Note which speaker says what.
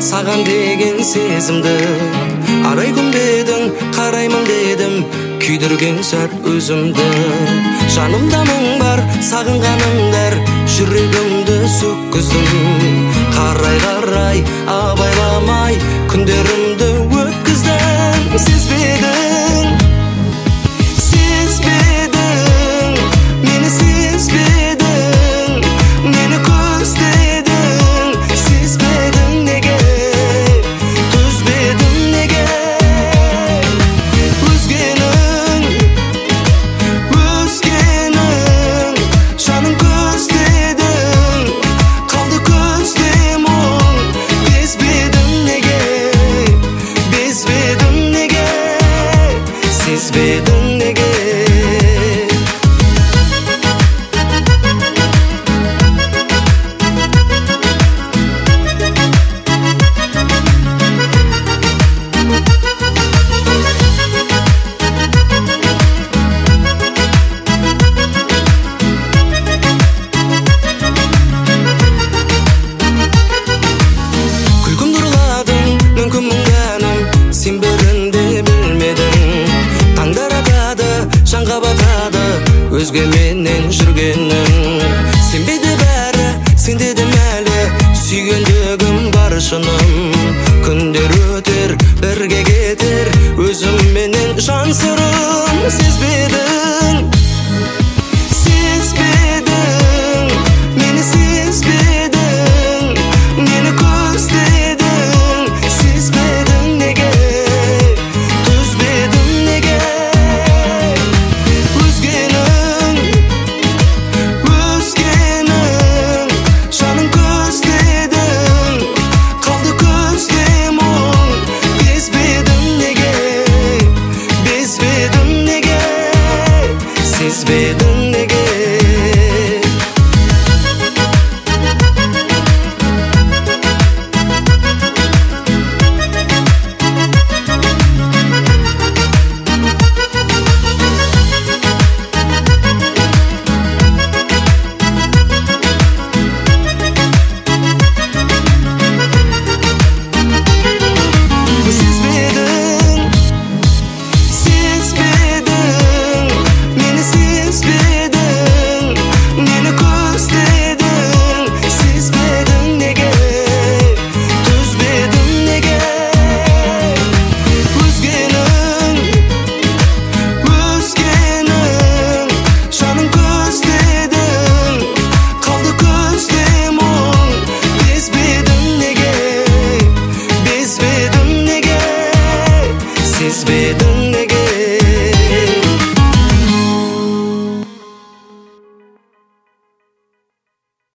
Speaker 1: саған деген сезімді. Арай күнбедің қараймын дедім, күйдірген сәт өзімді. Жанымда мың бар сағынғаныңдар, жүрегімді сөккіздің. Қарай абайламай күндерімді өткіздің. Сезбедің, мені сезбедің, мені көздедің. Сезбедің неге, төзбедің неге? Өзгенің жанын көздедің, қалды көзде мұң. Безбедің неге, сезбедің неге? Күлкімді ұрладың, мүмкін мұңданым, сен бірінде білмедің. Таңдар атады, жанға батады, өзгеменен жүргенің. Сенбеді бәрі, сенде де